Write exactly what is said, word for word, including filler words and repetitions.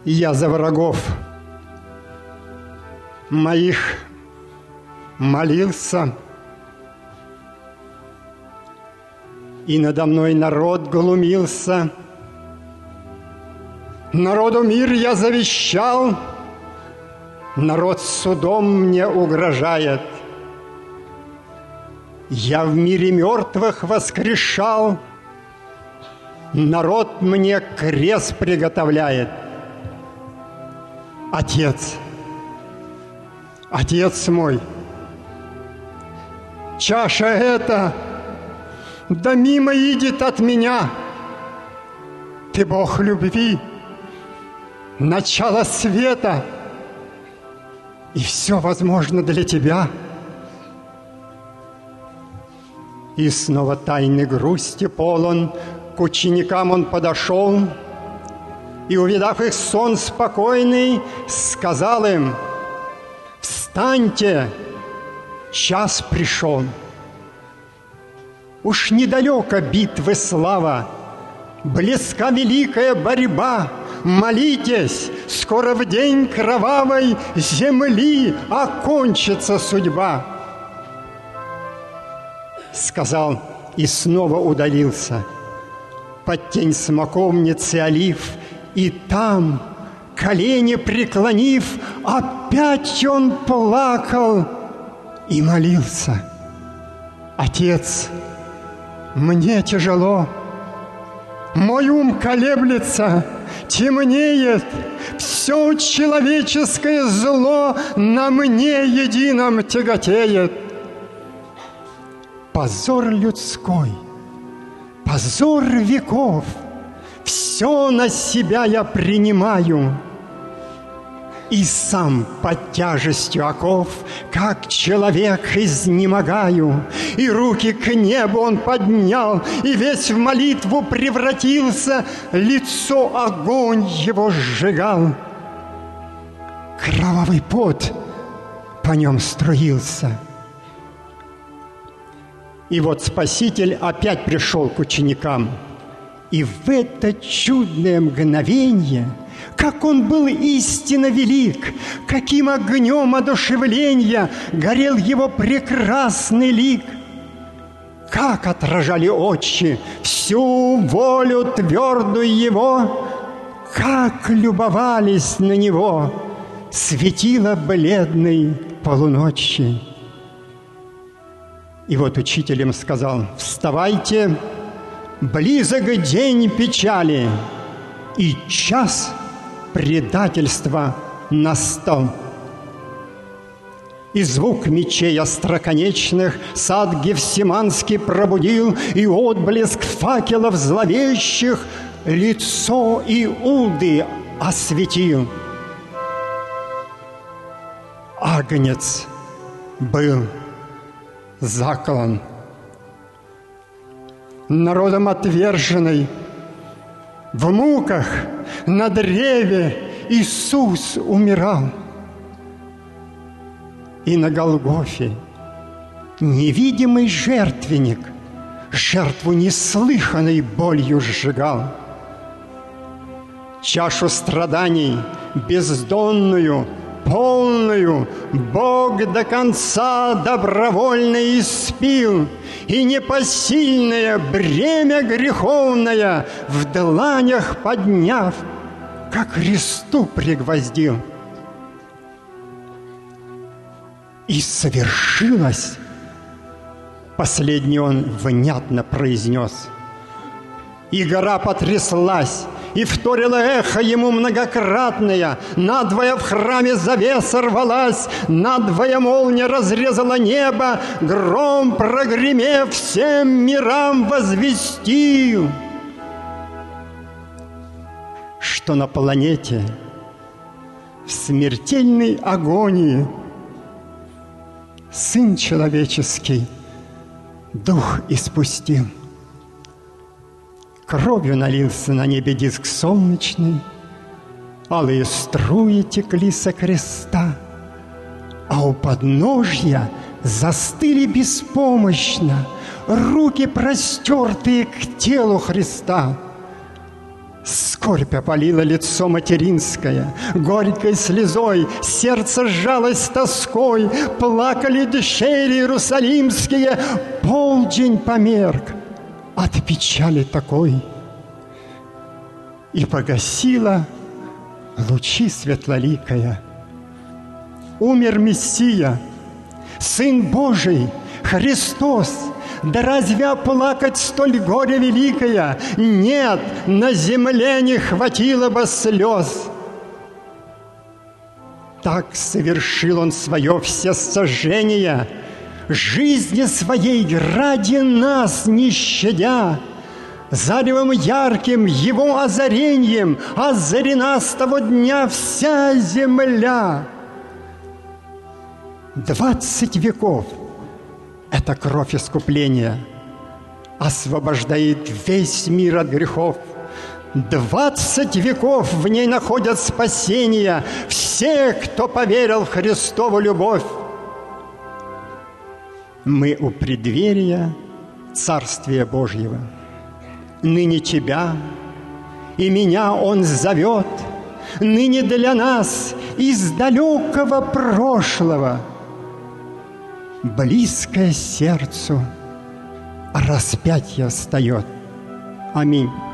я за врагов моих молился, и надо мной народ глумился. Народу мир я завещал, народ судом мне угрожает. Я в мире мертвых воскрешал, народ мне крест приготовляет. Отец, Отец мой, чаша эта да мимо идет от меня. Ты Бог любви, начало света, и все возможно для тебя. И снова тайной грусти полон к ученикам он подошел, и, увидав их сон спокойный, сказал им: «Встаньте, час пришел. Уж недалеко битвы слава, близка великая борьба. Молитесь, скоро в день кровавой земли окончится судьба». Сказал и снова удалился под тень смоковницы олив, и там, колени преклонив, опять он плакал и молился: «Отец, мне тяжело, мой ум колеблется, темнеет, все человеческое зло на мне едином тяготеет. Позор людской, позор веков, все на себя я принимаю, и сам под тяжестью оков, как человек, изнемогаю. И руки к небу он поднял, и весь в молитву превратился, лицо огонь его сжигал. Кровавый пот по нем струился. И вот Спаситель опять пришел к ученикам, и в это чудное мгновенье, как он был истинно велик, каким огнем одушевления горел его прекрасный лик, как отражали очи всю волю твердую его, как любовались на него светило бледной полуночи. И вот учитель им сказал: «Вставайте, близок день печали, и час предательства настал». И звук мечей остроконечных сад Гефсиманский пробудил, и отблеск факелов зловещих лицо Иуды осветил. Агнец был заклан, народом отверженный, в муках на древе Иисус умирал. И на Голгофе невидимый жертвенник жертву неслыханной болью сжигал. Чашу страданий бездонную, полную Бог до конца добровольно испил, и непосильное бремя греховное в дланях подняв, ко кресту пригвоздил. И совершилось, последний он внятно произнес, и гора потряслась, и вторило эхо ему многократное. Надвое в храме завеса рвалась, надвое молния разрезала небо, гром, прогремев, всем мирам возвестил, что на планете в смертельной агонии Сын человеческий дух испустил. Кровью налился на небе диск солнечный, алые струи текли со креста, а у подножья застыли беспомощно руки, простертые к телу Христа. Скорбь опалила лицо материнское, горькой слезой сердце сжалось тоской, плакали дщери иерусалимские, полдень померк от печали такой, и погасила лучи светлоликая. Умер Мессия, Сын Божий, Христос. Да разве оплакать столь горе великое? Нет, на земле не хватило бы слез. Так совершил Он свое всесожжение, жизни своей ради нас не щадя. Заревом ярким Его озарением озарена с того дня вся земля. Двадцать веков эта кровь искупления освобождает весь мир от грехов. Двадцать веков в ней находят спасение все, кто поверил в Христову любовь. Мы у преддверия Царствия Божьего. Ныне тебя и меня Он зовет, ныне для нас из далекого прошлого близкое сердцу распятие встает. Аминь.